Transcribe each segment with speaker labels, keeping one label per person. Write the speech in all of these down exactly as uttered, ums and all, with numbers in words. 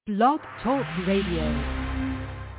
Speaker 1: Blog Talk Radio.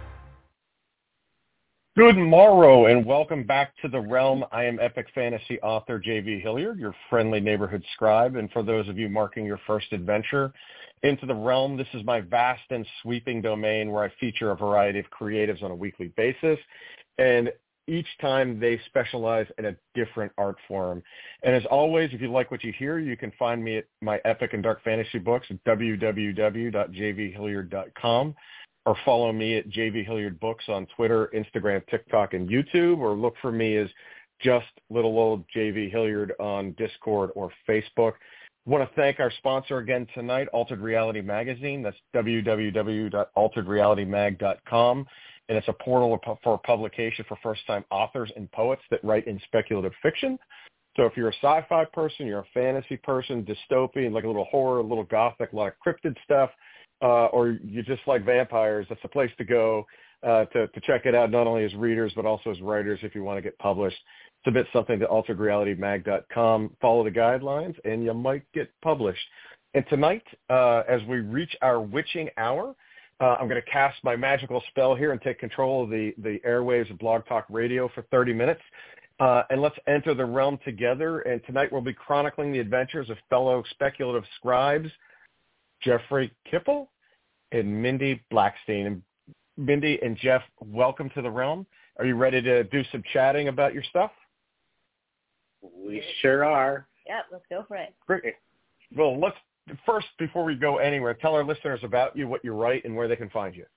Speaker 2: Good morrow and welcome back to The Realm. I am epic fantasy author J V Hilliard, your friendly neighborhood scribe. And for those of you marking your first adventure into The Realm, this is my vast and sweeping domain where I feature a variety of creatives on a weekly basis. And each time they specialize in a different art form. And as always, if you like what you hear, you can find me at my epic and dark fantasy books at w w w dot j v hilliard dot com. Or follow me at J V Hilliard Books on Twitter, Instagram, TikTok, and YouTube, or look for me as just little old J V Hilliard on Discord or Facebook. I want to thank our sponsor again tonight, Altered Reality Magazine. That's w w w dot altered reality mag dot com, and it's a portal for publication for first-time authors and poets that write in speculative fiction. So if you're a sci-fi person, you're a fantasy person, dystopian, like a little horror, a little gothic, a lot of cryptid stuff, Uh, or you just like vampires, that's the place to go uh, to, to check it out, not only as readers, but also as writers if you want to get published. Submit something to altered reality mag dot com, follow the guidelines, and you might get published. And tonight, uh, as we reach our witching hour, uh, I'm going to cast my magical spell here and take control of the, the airwaves of Blog Talk Radio for thirty minutes. Uh, and let's enter the realm together. And tonight we'll be chronicling the adventures of fellow speculative scribes, Jeffrey Kipple and Mindy Blackstein. And Mindy and Jeff, welcome to the realm. Are you ready to do some chatting about your stuff?
Speaker 3: We sure are.
Speaker 4: Yeah, let's go for it.
Speaker 2: Great. Well, let's first, before we go anywhere, tell our listeners about you, what you write, and where they can find you.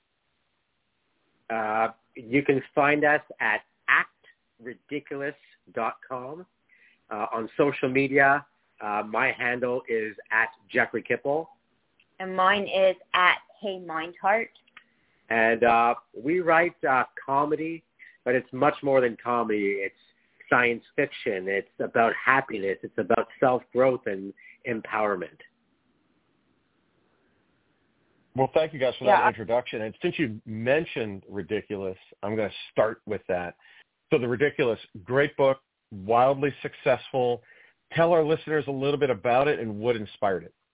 Speaker 3: Uh, you can find us at act ridiculous dot com. Uh, on social media, uh, my handle is at Jeffrey Kipple.
Speaker 4: And mine is at Hey Mindheart.
Speaker 3: And uh, we write uh, comedy, but it's much more than comedy. It's science fiction. It's about happiness. It's about self-growth and empowerment.
Speaker 2: Well, thank you guys for
Speaker 4: yeah.
Speaker 2: that introduction. And since you mentioned Ridiculous, I'm going to start with that. So The Ridiculous, great book, wildly successful. Tell our listeners a little bit about it and what inspired it.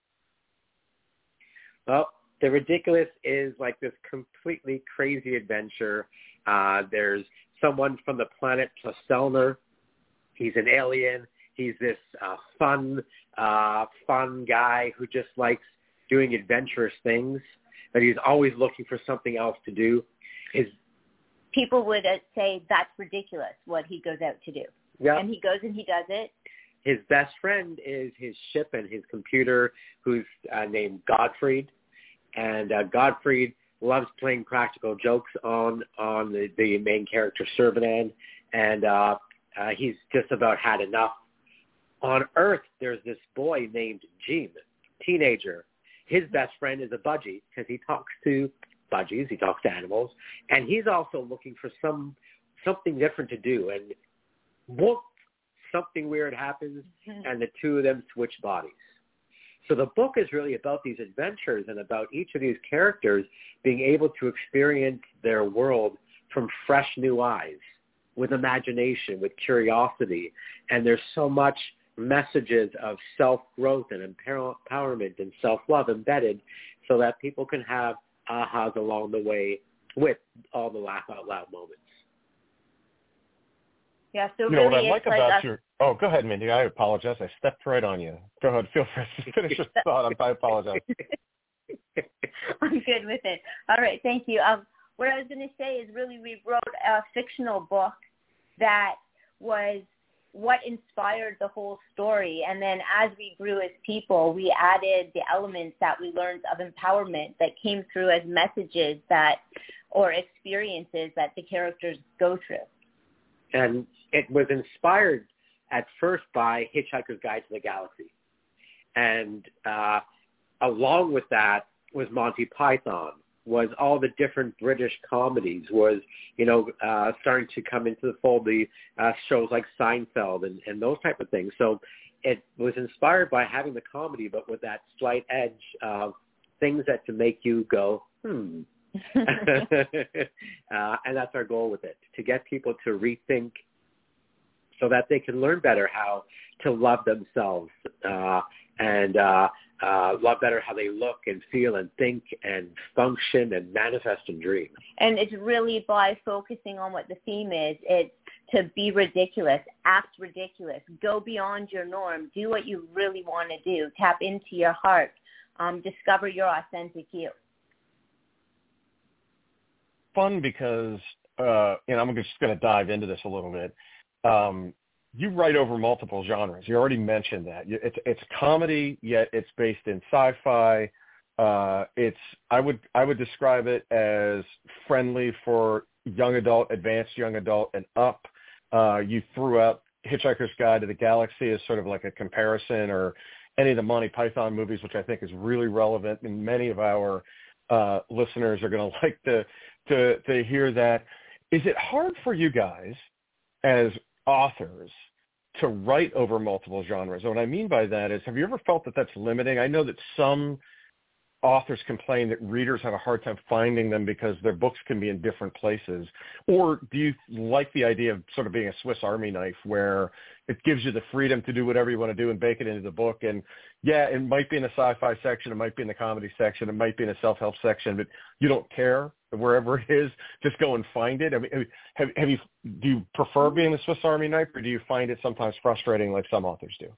Speaker 3: Well, The Ridiculous is like this completely crazy adventure. Uh, there's someone from the planet Placelner. He's an alien. He's this uh, fun, uh, fun guy who just likes doing adventurous things, but he's always looking for something else to do. His
Speaker 4: People would uh, say that's ridiculous, what he goes out to do.
Speaker 3: Yeah.
Speaker 4: And he goes and he does it.
Speaker 3: His best friend is his ship and his computer, who's uh, named Gottfried. And uh, Gottfried loves playing practical jokes on on the, the main character, Servanan, and uh, uh, he's just about had enough. On Earth, there's this boy named Gene, teenager. His best friend is a budgie because he talks to budgies, he talks to animals, and he's also looking for some something different to do. And whoop, something weird happens, and the two of them switch bodies. So the book is really about these adventures and about each of these characters being able to experience their world from fresh new eyes, with imagination, with curiosity. And there's so much messages of self-growth and empowerment and self-love embedded so that people can have ahas along the way with all the laugh out loud moments.
Speaker 4: Yeah, so
Speaker 2: you
Speaker 4: really
Speaker 2: know what I like
Speaker 4: like
Speaker 2: about
Speaker 4: a,
Speaker 2: your. Oh, go ahead, Mindy. I apologize. I stepped right on you. Go ahead. Feel free to finish your thought. I apologize.
Speaker 4: I'm good with it. All right, thank you. Um, what I was going to say is really we wrote a fictional book that was what inspired the whole story. And then as we grew as people, we added the elements that we learned of empowerment that came through as messages that or experiences that the characters go through.
Speaker 3: And it was inspired at first by Hitchhiker's Guide to the Galaxy. And uh, along with that was Monty Python, was all the different British comedies, was, you know, uh, starting to come into the fold, the uh, shows like Seinfeld and, and those type of things. So it was inspired by having the comedy, but with that slight edge of things that to make you go, hmm. uh, and that's our goal with it, to get people to rethink so that they can learn better how to love themselves uh, and uh, uh, a lot better how they look and feel and think and function and manifest and dream.
Speaker 4: And it's really by focusing on what the theme is. It's to be ridiculous, act ridiculous, go beyond your norm, do what you really want to do, tap into your heart, um, discover your authentic you.
Speaker 2: Fun because, uh, and I'm just going to dive into this a little bit. Um, you write over multiple genres. You already mentioned that. It's it's comedy, yet it's based in sci-fi. Uh, it's I would I would describe it as friendly for young adult, advanced young adult, and up. Uh, you threw out Hitchhiker's Guide to the Galaxy as sort of like a comparison, or any of the Monty Python movies, which I think is really relevant, and many of our uh, listeners are going to like to to to hear that. Is it hard for you guys as authors to write over multiple genres? And what I mean by that is, have you ever felt that that's limiting? I know that some authors complain that readers have a hard time finding them because their books can be in different places. Or do you like the idea of sort of being a Swiss Army knife where it gives you the freedom to do whatever you want to do and bake it into the book? And yeah, it might be in the sci-fi section, it might be in the comedy section, it might be in a self-help section, but you don't care wherever it is, just go and find it. I mean, have, have you, do you prefer being the Swiss Army knife, or do you find it sometimes frustrating like some authors do?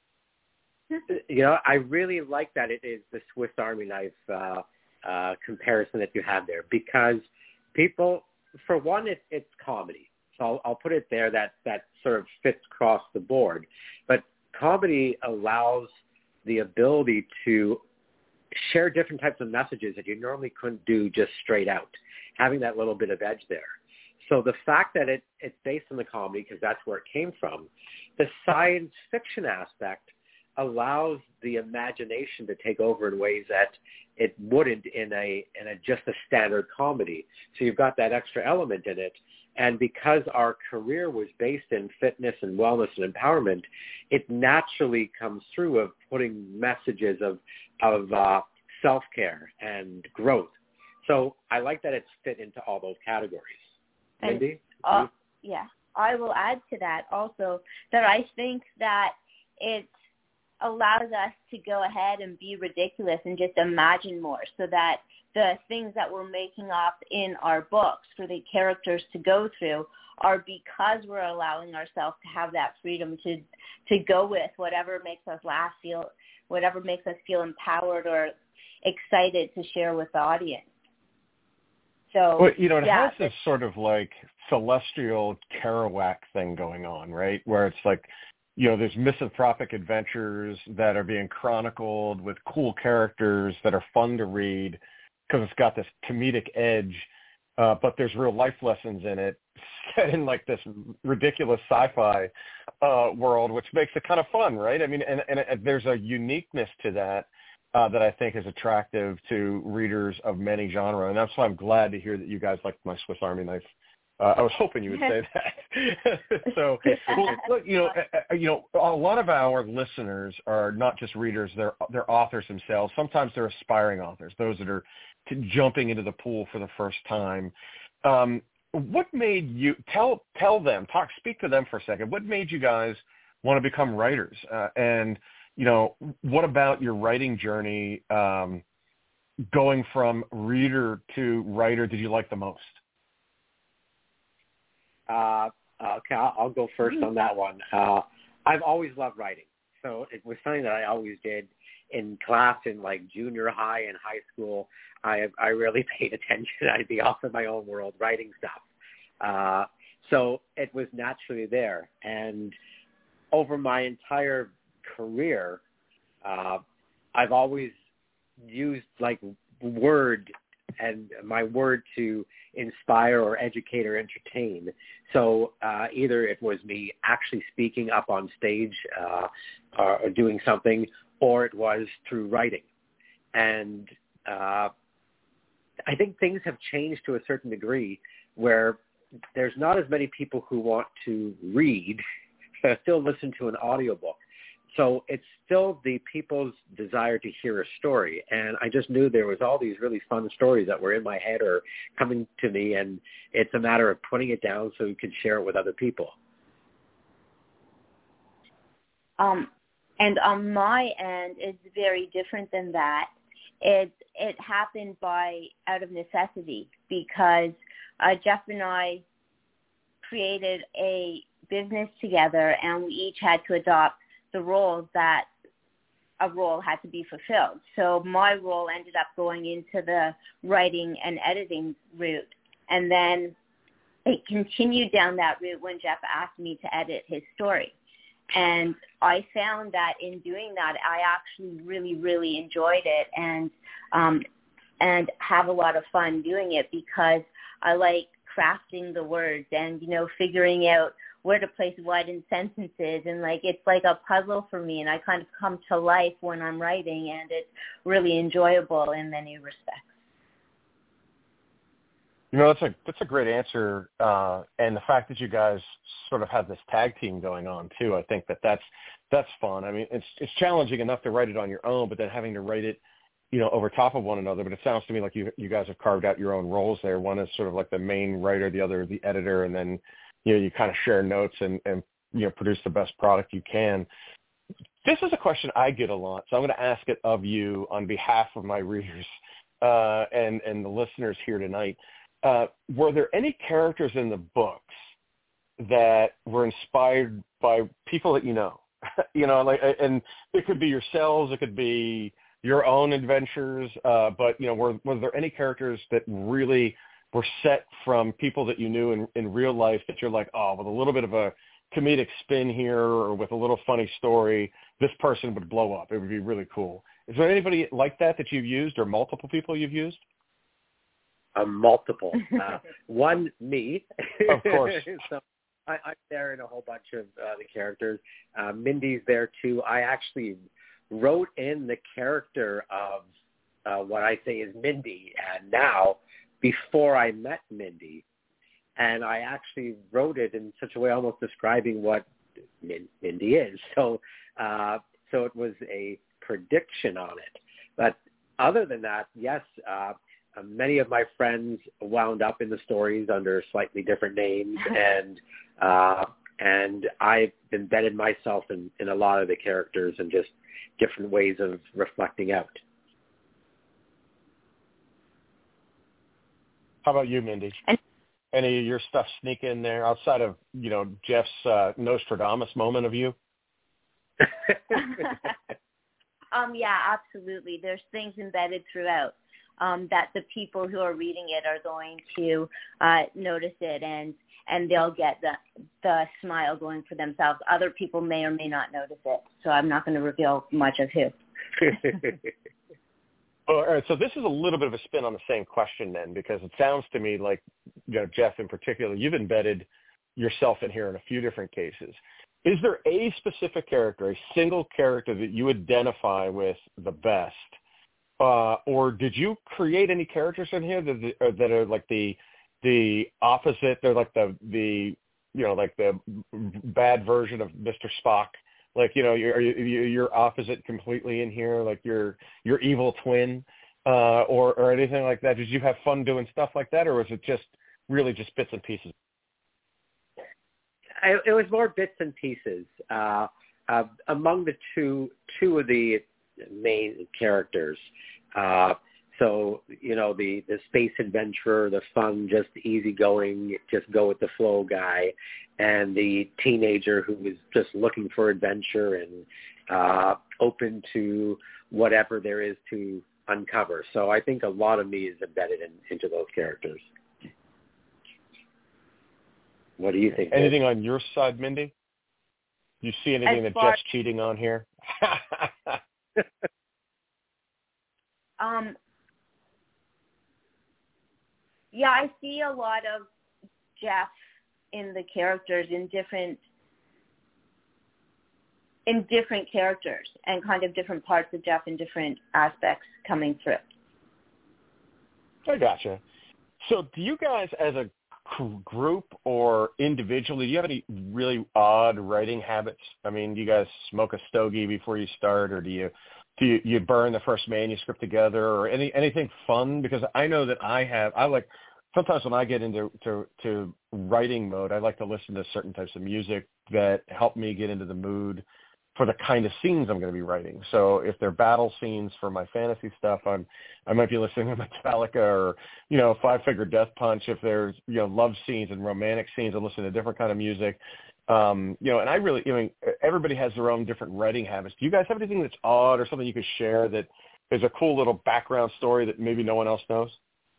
Speaker 3: You know, I really like that it is the Swiss Army knife uh, uh, comparison that you have there, because people, for one, it, it's comedy. So I'll, I'll put it there that, that sort of fits across the board. But comedy allows the ability to share different types of messages that you normally couldn't do just straight out, having that little bit of edge there. So the fact that it, it's based on the comedy, because that's where it came from, the science fiction aspect allows the imagination to take over in ways that it wouldn't in a in a just a standard comedy. So you've got that extra element in it. And because our career was based in fitness and wellness and empowerment, it naturally comes through of putting messages of of uh, self-care and growth. So I like that it's fit into all those categories. Mindy?
Speaker 4: Uh, yeah, I will add to that also that I think that it allows us to go ahead and be ridiculous and just imagine more, so that the things that we're making up in our books for the characters to go through are because we're allowing ourselves to have that freedom to to go with whatever makes us laugh, feel, whatever makes us feel empowered or excited to share with the audience. So,
Speaker 2: well, you know, it
Speaker 4: yeah,
Speaker 2: has this sort of like celestial Kerouac thing going on, right? Where it's like, you know, there's misanthropic adventures that are being chronicled with cool characters that are fun to read because it's got this comedic edge, uh, but there's real life lessons in it set in like this ridiculous sci-fi uh, world, which makes it kind of fun, right? I mean, and, and, and there's a uniqueness to that uh, that I think is attractive to readers of many genres, and that's why I'm glad to hear that you guys like my Swiss Army knife. Uh, I was hoping you would say that. So, well, look, you know, uh, you know, a lot of our listeners are not just readers; they're they're authors themselves. Sometimes they're aspiring authors, those that are t- jumping into the pool for the first time. Um, what made you tell tell them talk speak to them for a second? What made you guys want to become writers? Uh, and you know, what about your writing journey, um, going from reader to writer, did you like the most?
Speaker 3: Uh, okay, I'll, I'll go first on that one. Uh, I've always loved writing. So it was something that I always did in class in like junior high and high school. I I really paid attention. I'd be off in my own world writing stuff. Uh, so it was naturally there. And over my entire career, uh, I've always used like word and my word to inspire or educate or entertain. So uh, either it was me actually speaking up on stage uh, or, or doing something, or it was through writing. And uh, I think things have changed to a certain degree where there's not as many people who want to read, but still listen to an audiobook. So it's still the people's desire to hear a story. And I just knew there was all these really fun stories that were in my head or coming to me, and it's a matter of putting it down so we could share it with other people.
Speaker 4: Um, and on my end, it's very different than that. It it happened by out of necessity because uh, Jeff and I created a business together, and we each had to adopt the roles that a role had to be fulfilled. So my role ended up going into the writing and editing route, and then it continued down that route when Jeff asked me to edit his story. And I found that in doing that, I actually really, really enjoyed it and um, and have a lot of fun doing it because I like crafting the words and, you know, figuring out where to place what in sentences. And, like, it's like a puzzle for me, and I kind of come to life when I'm writing, and it's really enjoyable in many respects.
Speaker 2: You know, that's a that's a great answer, uh, and the fact that you guys sort of have this tag team going on too. I think that that's that's fun. I mean, it's it's challenging enough to write it on your own, but then having to write it, you know, over top of one another. But it sounds to me like you you guys have carved out your own roles there. One is sort of like the main writer, the other the editor, and then you know you kind of share notes and and you know produce the best product you can. This is a question I get a lot, so I'm going to ask it of you on behalf of my readers uh, and and the listeners here tonight. Uh, were there any characters in the books that were inspired by people that you know? you know, like, and it could be yourselves, it could be your own adventures, uh, but, you know, were, were there any characters that really were set from people that you knew in, in real life that you're like, oh, with a little bit of a comedic spin here or with a little funny story, this person would blow up. It would be really cool. Is there anybody like that that you've used or multiple people you've used?
Speaker 3: Uh, multiple. Uh, one, me.
Speaker 2: Of course.
Speaker 3: so I, I'm there in a whole bunch of uh, the characters. Uh, Mindy's there too. I actually wrote in the character of uh, what I say is Mindy and now before I met Mindy. And I actually wrote it in such a way almost describing what Min- Mindy is. So, uh, so it was a prediction on it. But other than that, yes, uh, Uh, many of my friends wound up in the stories under slightly different names, and uh, and I've embedded myself in, in a lot of the characters and just different ways of reflecting out.
Speaker 2: How about you, Mindy? Any of your stuff sneak in there outside of, you know, Jeff's uh, Nostradamus moment of you?
Speaker 4: um, yeah, absolutely. There's things embedded throughout. Um, that the people who are reading it are going to uh, notice it and, and they'll get the the smile going for themselves. Other people may or may not notice it, so I'm not going to reveal much of who.
Speaker 2: Well, all right, so this is a little bit of a spin on the same question then, because it sounds to me like, you know, Jeff in particular, you've embedded yourself in here in a few different cases. Is there a specific character, a single character that you identify with the best? Uh, or did you create any characters in here that, that are like the the opposite? They're like the the you know like the bad version of Mister Spock. Like you know you're you're opposite completely in here, like your your evil twin, uh, or or anything like that. Did you have fun doing stuff like that, or was it just really just bits and pieces?
Speaker 3: I, it was more bits and pieces. Uh, uh, among the two two of the main characters. Uh, so, you know, the, the space adventurer, the fun, just easygoing, just go with the flow guy, and the teenager who was just looking for adventure and uh, open to whatever there is to uncover. So I think a lot of me is embedded in, into those characters. What do you think?
Speaker 2: Anything on your side, Mindy? You see anything that Jeff's cheating on here?
Speaker 4: Um, yeah, I see a lot of Jeff in the characters in different in different characters and kind of different parts of Jeff in different aspects coming through.
Speaker 2: I gotcha. So do you guys as a group or individually, do you have any really odd writing habits? I mean, do you guys smoke a stogie before you start, or do you Do you, you burn the first manuscript together, or any anything fun? Because I know that I have. I like sometimes when I get into to, to writing mode, I like to listen to certain types of music that help me get into the mood. for the kind of scenes I'm going to be writing. So if they're battle scenes for my fantasy stuff, I'm, I might be listening to Metallica or, you know, Five Finger Death Punch. If there's, you know, love scenes and romantic scenes, I'm listening to different kind of music. Um, you know, and I really, I mean, everybody has their own different writing habits. Do you guys have anything that's odd or something you could share that is a cool little background story that maybe no one else knows?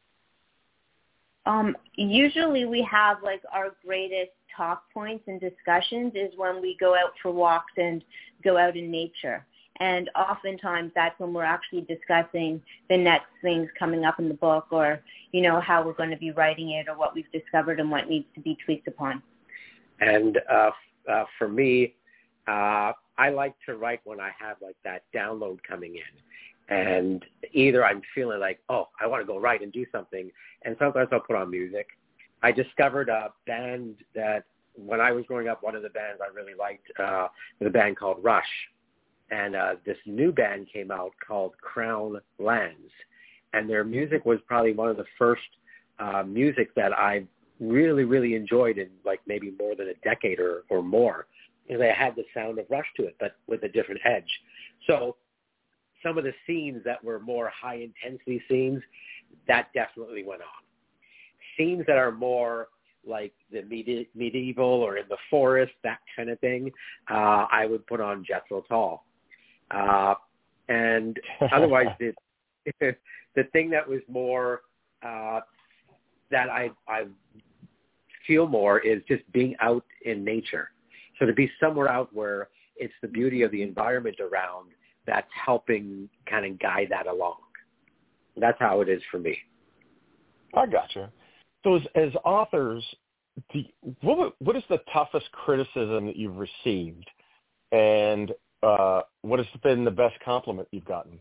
Speaker 4: Um, usually we have like our greatest talk points and discussions is when we go out for walks and go out in nature. And oftentimes that's when we're actually discussing the next things coming up in the book or, you know, how we're going to be writing it or what we've discovered and what needs to be tweaked upon.
Speaker 3: And uh, uh, for me, uh, I like to write when I have like that download coming in. And either I'm feeling like, oh, I want to go write and do something. And sometimes I'll put on music. I discovered a band that when I was growing up, one of the bands I really liked uh, was a band called Rush. And uh, this new band came out called Crown Lands. And their music was probably one of the first uh, music that I really, really enjoyed in like maybe more than a decade or, or more. And they had the sound of Rush to it, but with a different edge. So some of the scenes that were more high-intensity scenes, that definitely went on. Scenes that are more like the medi- medieval or in the forest, that kind of thing, uh, I would put on Jethro Tull. Uh, and otherwise, the, the thing that was more uh, that I, I feel more is just being out in nature. So to be somewhere out where it's the beauty of the environment around that's helping kind of guide that along. That's how it is for me.
Speaker 2: I gotcha. So as, as authors, do, what, what is the toughest criticism that you've received, and uh, what has been the best compliment you've gotten?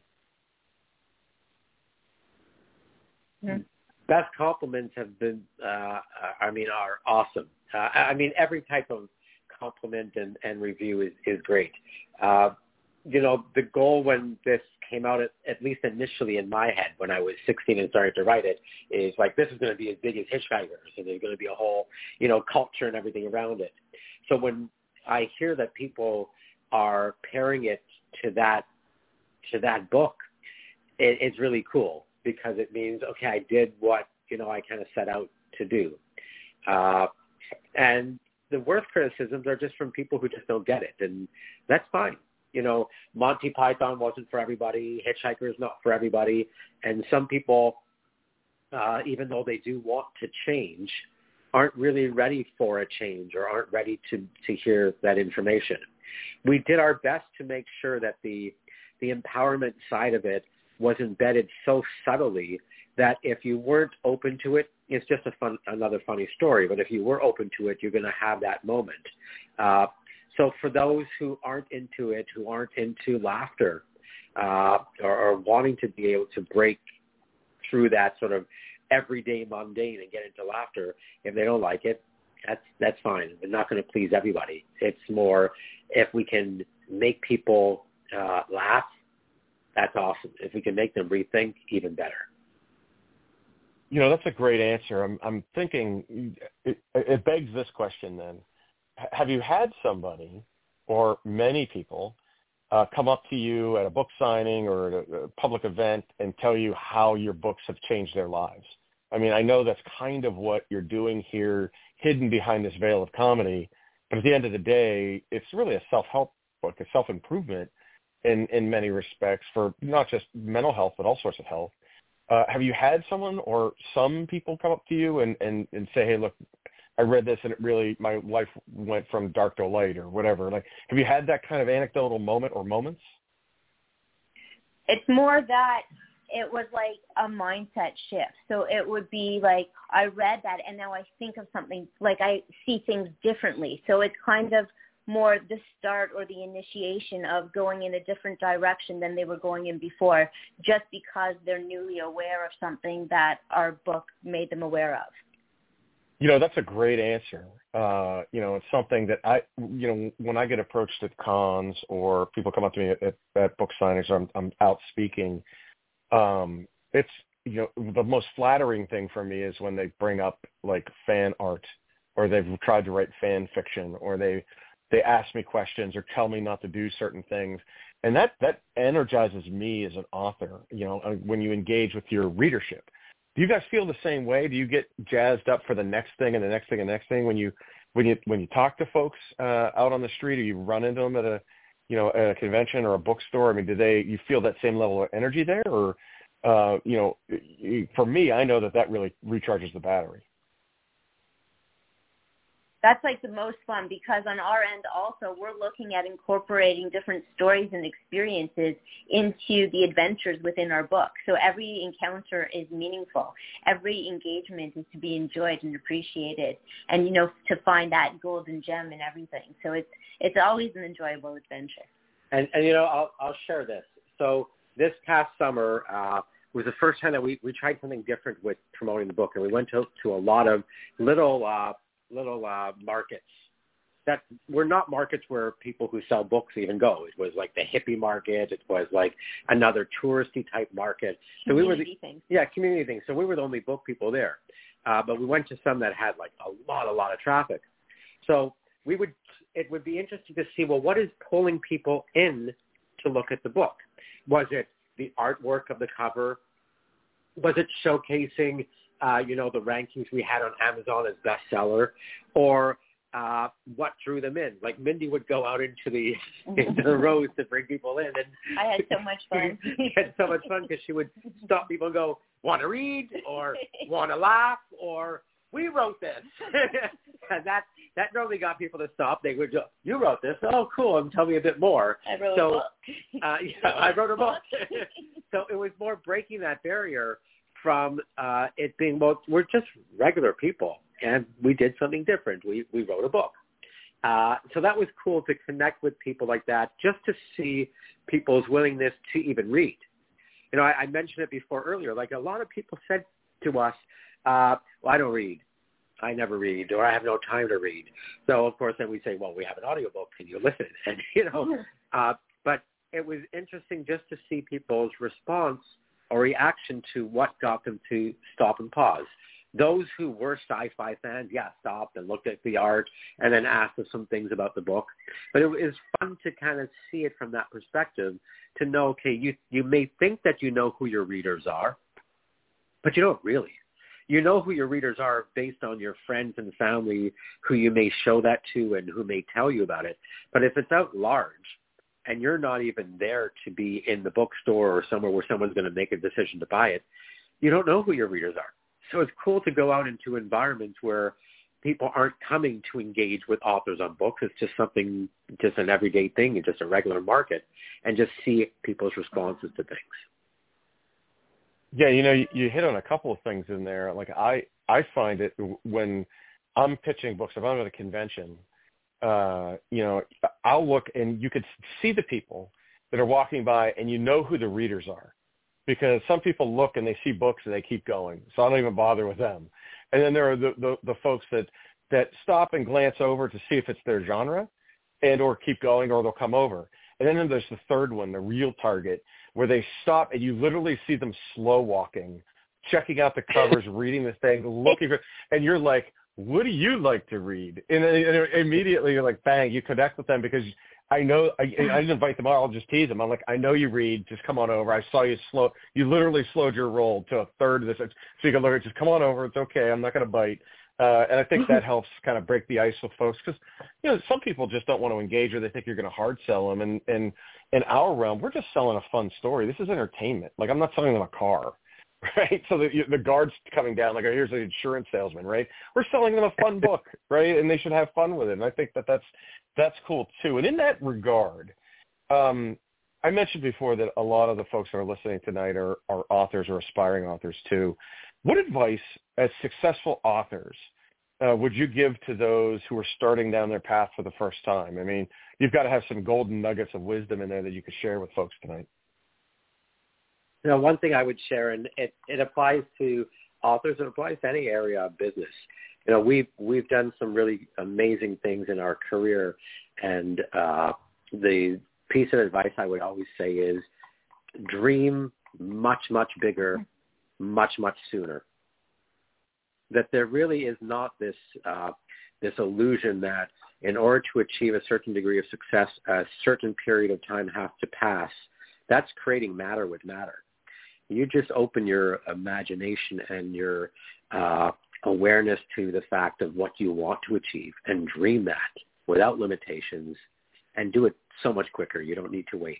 Speaker 3: Mm-hmm. Best compliments have been, uh, I mean, are awesome. Uh, I mean, every type of compliment and, and review is, is great. Uh, you know, the goal when this came out, at, at least initially in my head when I was sixteen and started to write it, is like, this is going to be as big as Hitchhikers, and there's going to be a whole, you know, culture and everything around it. So when I hear that people are pairing it to that, to that book, it, it's really cool because it means, okay, I did what, you know, I kind of set out to do. Uh, and the worst criticisms are just from people who just don't get it, and that's fine. You know, Monty Python wasn't for everybody. Hitchhiker is not for everybody. And some people, uh, even though they do want to change, aren't really ready for a change or aren't ready to, to hear that information. We did our best to make sure that the the empowerment side of it was embedded so subtly that if you weren't open to it, it's just a fun, another funny story. But if you were open to it, you're going to have that moment. Uh, So for those who aren't into it, who aren't into laughter, uh, or, or wanting to be able to break through that sort of everyday mundane and get into laughter, if they don't like it, that's that's fine. We're not going to please everybody. It's more if we can make people uh, laugh, that's awesome. If we can make them rethink, even better.
Speaker 2: You know, that's a great answer. I'm, I'm thinking it, it begs this question then. Have you had somebody or many people uh, come up to you at a book signing or at a, a public event and tell you how your books have changed their lives? I mean, I know that's kind of what you're doing here, hidden behind this veil of comedy, but at the end of the day, it's really a self-help book, a self-improvement in, in many respects for not just mental health, but all sorts of health. Uh, have you had someone or some people come up to you and, and, and say, hey, look, I read this and it really, my life went from dark to light or whatever. Like, have you had that kind of anecdotal moment or moments?
Speaker 4: It's more that it was like a mindset shift. So it would be like, I read that and now I think of something, like I see things differently. So it's kind of more the start or the initiation of going in a different direction than they were going in before, just because they're newly aware of something that our book made them aware of.
Speaker 2: You know, that's a great answer. Uh, you know, it's something that I, you know, when I get approached at cons or people come up to me at, at, at book signings, or I'm, I'm out speaking, um, it's, you know, the most flattering thing for me is when they bring up like fan art or they've tried to write fan fiction or they they ask me questions or tell me not to do certain things. And that, that energizes me as an author, you know, when you engage with your readership. Do you guys feel the same way? Do you get jazzed up for the next thing and the next thing and the next thing when you when you when you talk to folks uh, out on the street, or you run into them at a you know at a convention or a bookstore? I mean, do they you feel that same level of energy there, or uh, you know, for me, I know that that really recharges the battery.
Speaker 4: That's like the most fun, because on our end also we're looking at incorporating different stories and experiences into the adventures within our book. So every encounter is meaningful. Every engagement is to be enjoyed and appreciated, and, you know, to find that golden gem in everything. So it's it's always an enjoyable adventure.
Speaker 3: And, and you know, I'll, I'll share this. So this past summer uh, was the first time that we, we tried something different with promoting the book, and we went to, to a lot of little uh, little uh, markets that were not markets where people who sell books even go. It was like the hippie market. It was like another touristy type market. So
Speaker 4: community
Speaker 3: we were the,
Speaker 4: things.
Speaker 3: Yeah, community things. So we were the only book people there. Uh, but we went to some that had like a lot, a lot of traffic. So we would, it would be interesting to see, well, what is pulling people in to look at the book? Was it the artwork of the cover? Was it showcasing Uh, you know, the rankings we had on Amazon as bestseller, or uh, what drew them in? Like Mindy would go out into the into the rows to bring people in, and
Speaker 4: I had so much fun.
Speaker 3: She had so much fun because she would stop people and go, "Want to read?" or "Want to laugh?" or "We wrote this." And that that normally got people to stop. They would go, "You wrote this? Oh, cool! And tell me a bit more."
Speaker 4: I wrote
Speaker 3: so,
Speaker 4: a book.
Speaker 3: uh, yeah, I wrote a book. So it was more breaking that barrier from uh, it being, well, we're just regular people, and we did something different. We we wrote a book. Uh, so that was cool to connect with people like that, just to see people's willingness to even read. You know, I, I mentioned it before earlier, like a lot of people said to us, uh, well, I don't read. I never read, or I have no time to read. So, of course, then we say, well, we have an audiobook. Can you listen? And, you know, uh, but it was interesting just to see people's response or reaction to what got them to stop and pause. Those who were sci-fi fans, yeah, stopped and looked at the art and then asked us some things about the book. But it was fun to kind of see it from that perspective, to know, okay, you, you may think that you know who your readers are, but you don't really. You know who your readers are based on your friends and family who you may show that to and who may tell you about it. But if it's out large, and you're not even there to be in the bookstore or somewhere where someone's going to make a decision to buy it, you don't know who your readers are. So it's cool to go out into environments where people aren't coming to engage with authors on books. It's just something, just an everyday thing, just a regular market, and just see people's responses to things.
Speaker 2: Yeah, you know, you, you hit on a couple of things in there. Like I, I find it when I'm pitching books, if I'm at a convention, Uh, you know, I'll look and you could see the people that are walking by and you know who the readers are, because some people look and they see books and they keep going. So I don't even bother with them. And then there are the, the, the folks that, that stop and glance over to see if it's their genre and or keep going, or they'll come over. And then there's the third one, the real target, where they stop and you literally see them slow walking, checking out the covers, reading the thing, looking for, and you're like, what do you like to read? And, and immediately you're like, bang, you connect with them, because I know, I, I didn't invite them out, I'll just tease them. I'm like, I know you read, just come on over. I saw you slow, you literally slowed your roll to a third of this. So you can look at, just come on over, it's okay, I'm not going to bite. Uh, and I think that helps kind of break the ice with folks, because, you know, some people just don't want to engage, or they think you're going to hard sell them. And, and in our realm, we're just selling a fun story. This is entertainment. Like, I'm not selling them a car. Right, so the the guard's coming down like, oh, here's an insurance salesman, right? We're selling them a fun book, right? And they should have fun with it. And I think that that's that's cool too. And in that regard, um, I mentioned before that a lot of the folks that are listening tonight are, are authors or aspiring authors too. What advice, as successful authors, uh, would you give to those who are starting down their path for the first time? I mean, you've got to have some golden nuggets of wisdom in there that you could share with folks tonight.
Speaker 3: You know, one thing I would share, and it, it applies to authors, it applies to any area of business. You know, we've we've done some really amazing things in our career, and uh, the piece of advice I would always say is dream much, much bigger, much, much sooner. That there really is not this uh, this illusion that in order to achieve a certain degree of success, a certain period of time has to pass. That's creating matter with matter. You just open your imagination and your uh, awareness to the fact of what you want to achieve and dream that without limitations and do it so much quicker. You don't need to wait.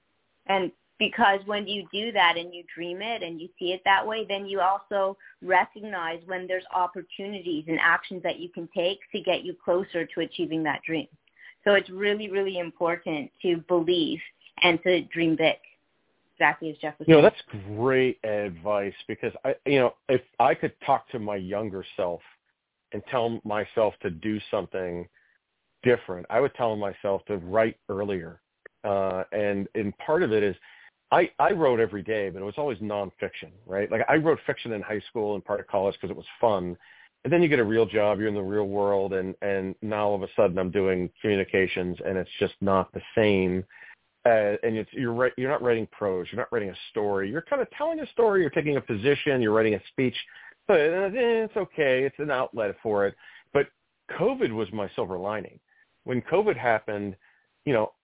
Speaker 4: And because when you do that and you dream it and you see it that way, then you also recognize when there's opportunities and actions that you can take to get you closer to achieving that dream. So it's really, really important to believe and to dream big. Exactly as Jeff was saying.
Speaker 2: You know, that's great advice because, I, you know, if I could talk to my younger self and tell myself to do something different, I would tell myself to write earlier. Uh, and, and part of it is I, I wrote every day, but it was always nonfiction, right? Like I wrote fiction in high school and part of college because it was fun. And then you get a real job, you're in the real world, and, and now all of a sudden I'm doing communications and it's just not the same. Uh, and it's, you're right, you're not writing prose, you're not writing a story. You're kind of telling a story, you're taking a position, you're writing a speech. But eh, it's okay, it's an outlet for it. But COVID was my silver lining. When COVID happened, you know,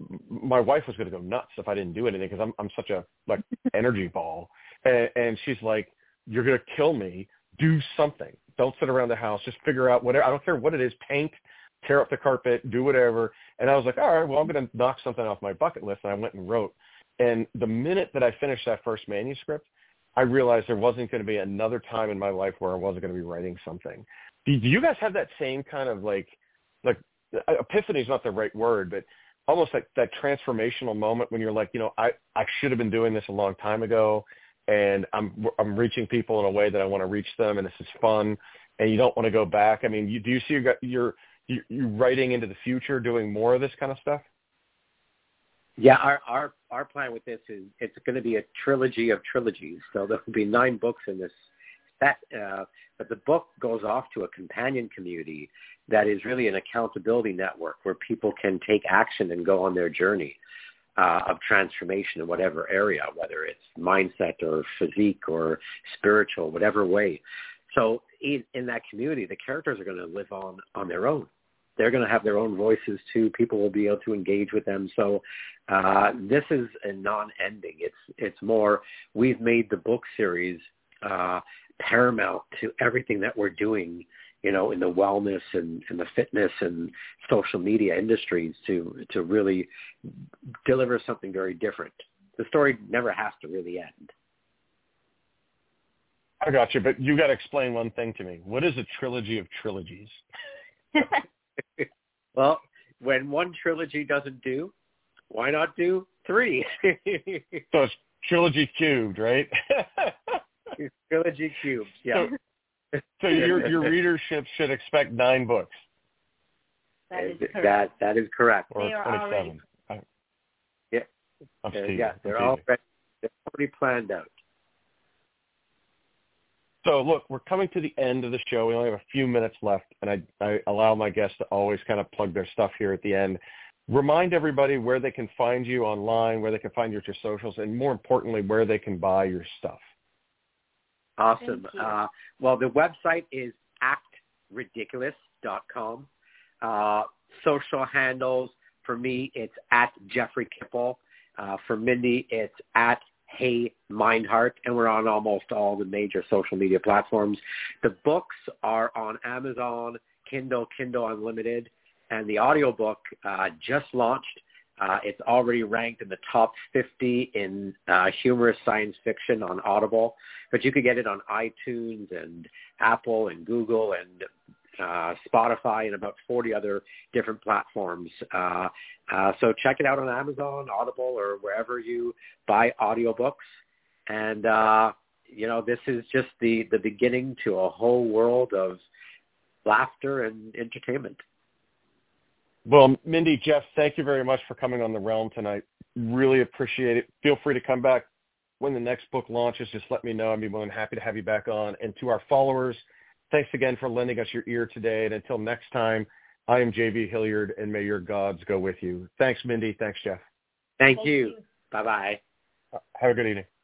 Speaker 2: my wife was going to go nuts if I didn't do anything because I'm I'm such a like energy ball, and, and she's like, "You're going to kill me. Do something. Don't sit around the house. Just figure out whatever. I don't care what it is. Paint, tear up the carpet, do whatever." And I was like, "All right, well, I'm going to knock something off my bucket list." And I went and wrote. And the minute that I finished that first manuscript, I realized there wasn't going to be another time in my life where I wasn't going to be writing something. Do, do you guys have that same kind of like like epiphany is not the right word, but almost like that transformational moment when you're like, you know, I, I should have been doing this a long time ago, and I'm I'm reaching people in a way that I want to reach them, and this is fun, and you don't want to go back. I mean, you, do you see your, your, you you writing into the future, doing more of this kind of stuff?
Speaker 3: Yeah, our, our, our plan with this is it's going to be a trilogy of trilogies. So there will be nine books in this set, uh, but the book goes off to a companion community that is really an accountability network where people can take action and go on their journey uh, of transformation in whatever area, whether it's mindset or physique or spiritual, whatever way. So in, in that community, the characters are going to live on, on their own. They're going to have their own voices too. People will be able to engage with them. So uh, this is a non-ending. It's, it's more, we've made the book series uh, paramount to everything that we're doing, you know, in the wellness and, and the fitness and social media industries to to really deliver something very different. The story never has to really end.
Speaker 2: I got you, but you got to explain one thing to me. What is a trilogy of trilogies?
Speaker 3: Well, when one trilogy doesn't do, why not do three?
Speaker 2: So it's trilogy cubed, right?
Speaker 3: Trilogy cubed, yeah.
Speaker 2: So, So your your readership should expect nine books.
Speaker 4: That is correct.
Speaker 3: That, that is correct.
Speaker 2: Or
Speaker 4: They are
Speaker 2: twenty-seven.
Speaker 4: already...
Speaker 3: Yeah,
Speaker 2: I'm
Speaker 3: uh,
Speaker 2: teasing.
Speaker 3: yeah, they're
Speaker 2: I'm
Speaker 3: all
Speaker 2: teasing.
Speaker 3: ready. They're already planned out.
Speaker 2: So look, we're coming to the end of the show. We only have a few minutes left, and I, I allow my guests to always kind of plug their stuff here at the end. Remind everybody where they can find you online, where they can find you at your socials, and more importantly, where they can buy your stuff.
Speaker 3: Awesome. Uh, well, the website is act ridiculous dot com. Uh, social handles, for me, it's at Jeffrey Kipple. Uh, for Mindy, it's at Hey Mindheart, and we're on almost all the major social media platforms. The books are on Amazon, Kindle, Kindle Unlimited, and the audiobook uh, just launched. Uh, it's already ranked in the top fifty in uh, humorous science fiction on Audible, but you could get it on iTunes and Apple and Google and uh, Spotify and about forty other different platforms. Uh, uh, so check it out on Amazon, Audible, or wherever you buy audiobooks. And, uh, you know, this is just the, the beginning to a whole world of laughter and entertainment.
Speaker 2: Well, Mindy, Jeff, thank you very much for coming on The Realm tonight. Really appreciate it. Feel free to come back when the next book launches. Just let me know. I'd be more than happy to have you back on. And to our followers, thanks again for lending us your ear today. And until next time, I am J V Hilliard, and may your gods go with you. Thanks, Mindy. Thanks, Jeff.
Speaker 3: Thank,
Speaker 4: Thank
Speaker 3: you.
Speaker 4: you.
Speaker 3: Bye-bye.
Speaker 2: Have a good evening.